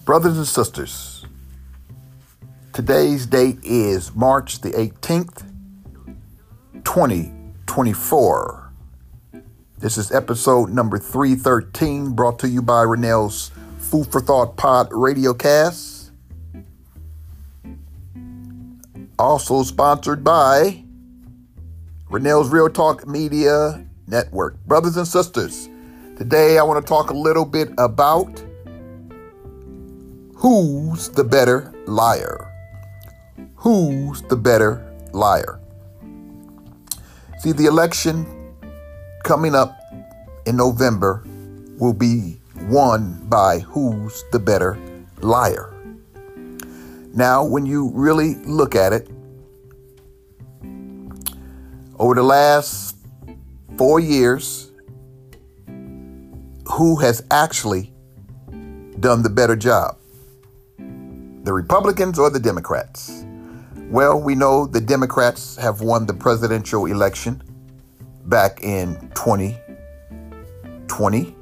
Brothers and sisters, today's date is March the 18th, 2024. This is episode number 313, brought to you by Rennell's Food for Thought Pod Radiocast. Also sponsored by Rennell's Real Talk Media Network. Brothers and sisters, today I want to talk a little bit about who's the better liar. Who's the better liar? See, the election coming up in November will be won by who's the better liar. Now, when you really look at it, over the last 4 years, who has actually done the better job? The Republicans or the Democrats? Well, we know the Democrats have won the presidential election back in 2020.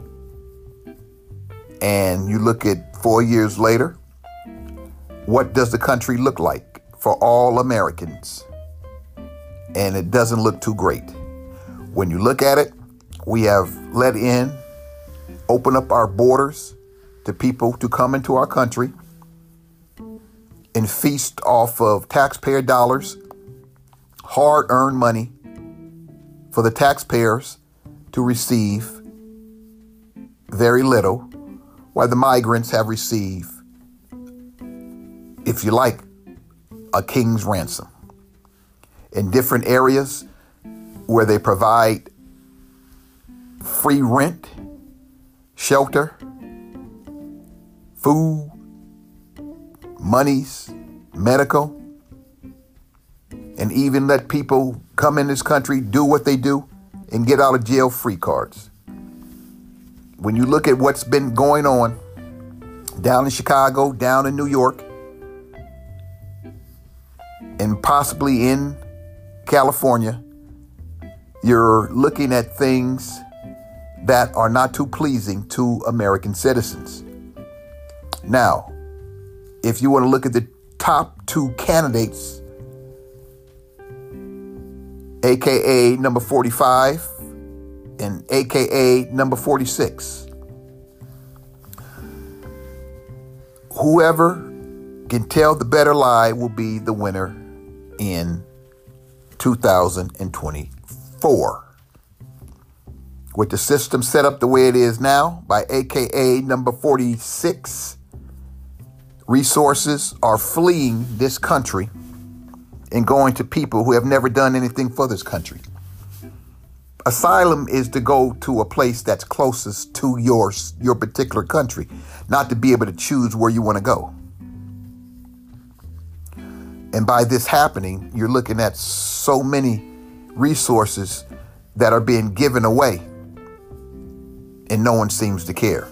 And you look at 4 years later, what does the country look like for all Americans? And it doesn't look too great. When you look at it, we have open up our borders to people to come into our country and feast off of taxpayer dollars, hard-earned money for the taxpayers to receive very little, while the migrants have received, if you like, a king's ransom. In different areas where they provide free rent, shelter, food, monies, medical, and even let people come in this country, do what they do, and get out of jail free cards. When you look at what's been going on down in Chicago, down in New York, and possibly in California, you're looking at things that are not too pleasing to American citizens. Now, if you want to look at the top two candidates, aka number 45 and aka number 46, whoever can tell the better lie will be the winner in 2024. With the system set up the way it is now by aka number 46, resources are fleeing this country and going to people who have never done anything for this country. Asylum is to go to a place that's closest to your particular country, not to be able to choose where you want to go. And by this happening, you're looking at so many resources that are being given away, and no one seems to care.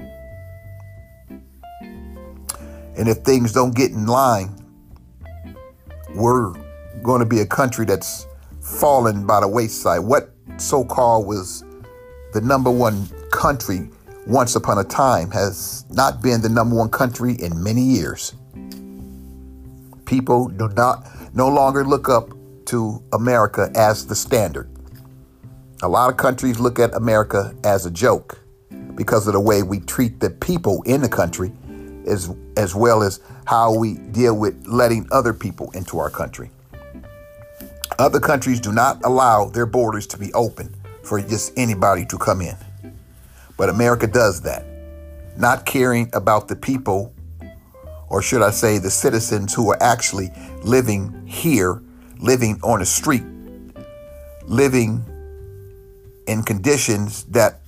And if things don't get in line, we're going to be a country that's fallen by the wayside. What so-called was the number one country once upon a time has not been the number one country in many years. People no longer look up to America as the standard. A lot of countries look at America as a joke because of the way we treat the people in the country, as well as how we deal with letting other people into our country. Other countries do not allow their borders to be open for just anybody to come in. But America does that, not caring about the people, or should I say the citizens who are actually living here, living on the street, living in conditions that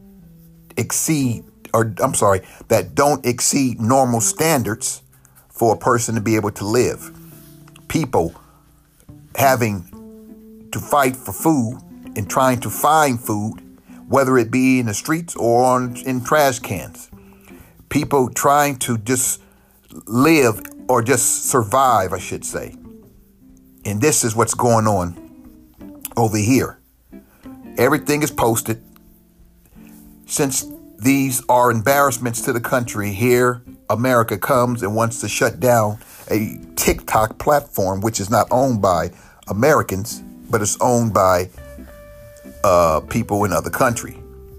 that don't exceed normal standards for a person to be able to live. People having to fight for food and trying to find food, whether it be in the streets or in trash cans. People trying to just live or just survive, I should say. And this is what's going on over here. Everything is posted. Since These are embarrassments to the country. Here, America comes and wants to shut down a TikTok platform, which is not owned by Americans, but it's owned by people in other countries.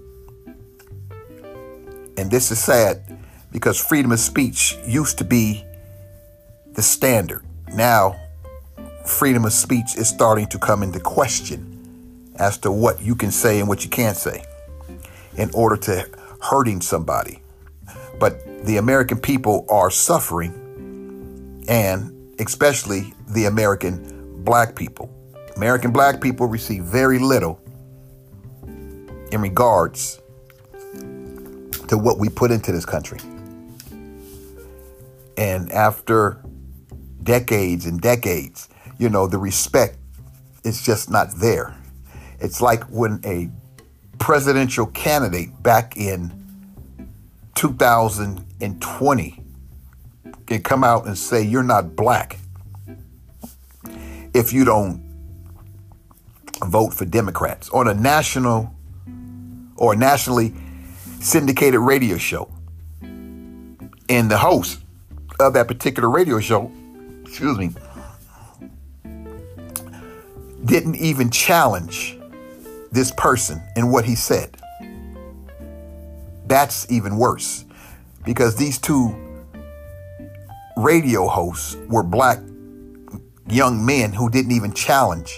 And this is sad because freedom of speech used to be the standard. Now, freedom of speech is starting to come into question as to what you can say and what you can't say in order to hurting somebody. But the American people are suffering, and especially the American black people. American black people receive very little in regards to what we put into this country. And after decades and decades, the respect is just not there. It's like when a presidential candidate back in 2020 can come out and say, you're not black if you don't vote for Democrats on a national or nationally syndicated radio show. And the host of that particular radio show, didn't even challenge this person in what he said. That's even worse, because these two radio hosts were black young men who didn't even challenge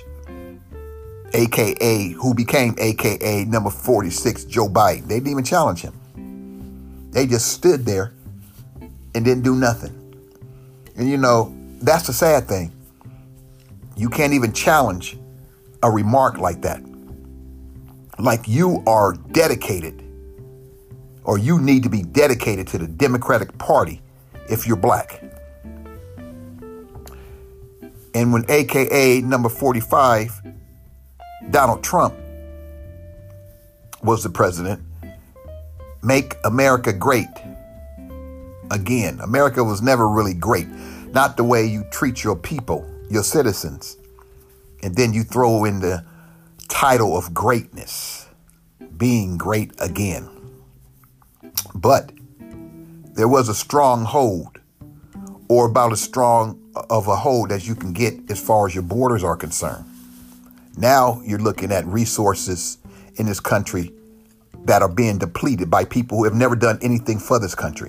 who became AKA number 46, Joe Biden. They didn't even challenge him. They just stood there and didn't do nothing. And that's the sad thing. You can't even challenge a remark like that. Like you are dedicated, or you need to be dedicated to the Democratic Party if you're black. And when AKA number 45, Donald Trump, was the president, make America great again. America was never really great. Not the way you treat your people, your citizens. And then you throw in the title of greatness, being great again. But there was a strong hold, or about as strong of a hold as you can get as far as your borders are concerned. Now you're looking at resources in this country that are being depleted by people who have never done anything for this country.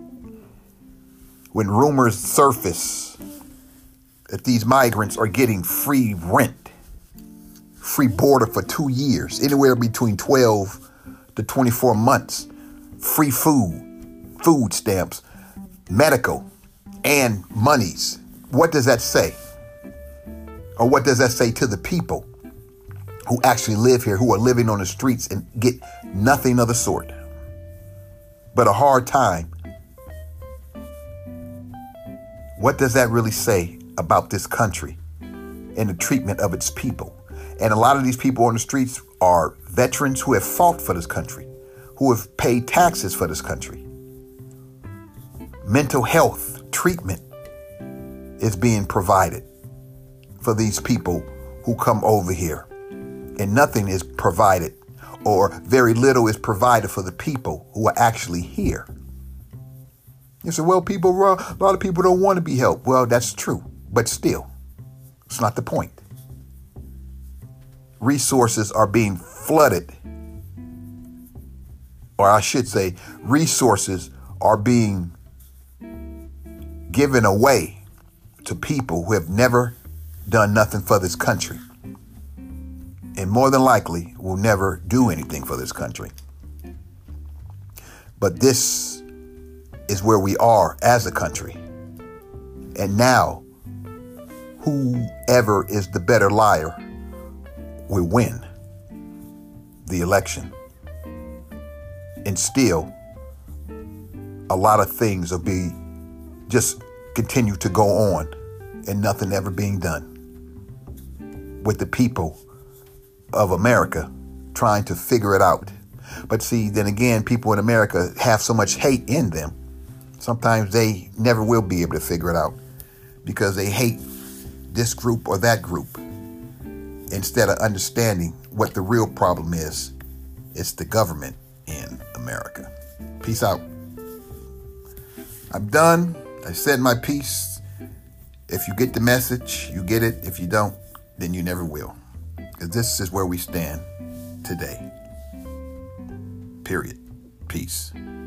When rumors surface that these migrants are getting free rent, free border for 2 years, anywhere between 12 to 24 months, free food stamps, medical, and monies. What does that say? Or what does that say to the people who actually live here, who are living on the streets and get nothing of the sort but a hard time? What does that really say about this country and the treatment of its people? And a lot of these people on the streets are veterans who have fought for this country, who have paid taxes for this country. Mental health treatment is being provided for these people who come over here. And nothing is provided, or very little is provided for the people who are actually here. You say, well, a lot of people don't want to be helped. Well, that's true, but still, it's not the point. Resources are being flooded, or I should say, resources are being given away to people who have never done nothing for this country, and more than likely will never do anything for this country. But this is where we are as a country. And now, whoever is the better liar will win the election. And still, a lot of things will be just continue to go on and nothing ever being done with the people of America trying to figure it out. But see, then again, people in America have so much hate in them. Sometimes they never will be able to figure it out because they hate this group or that group instead of understanding what the real problem is. It's the government in America. America. Peace out. I'm done. I said my piece. If you get the message, you get it. If you don't, then you never will. Because this is where we stand today. Period. Peace.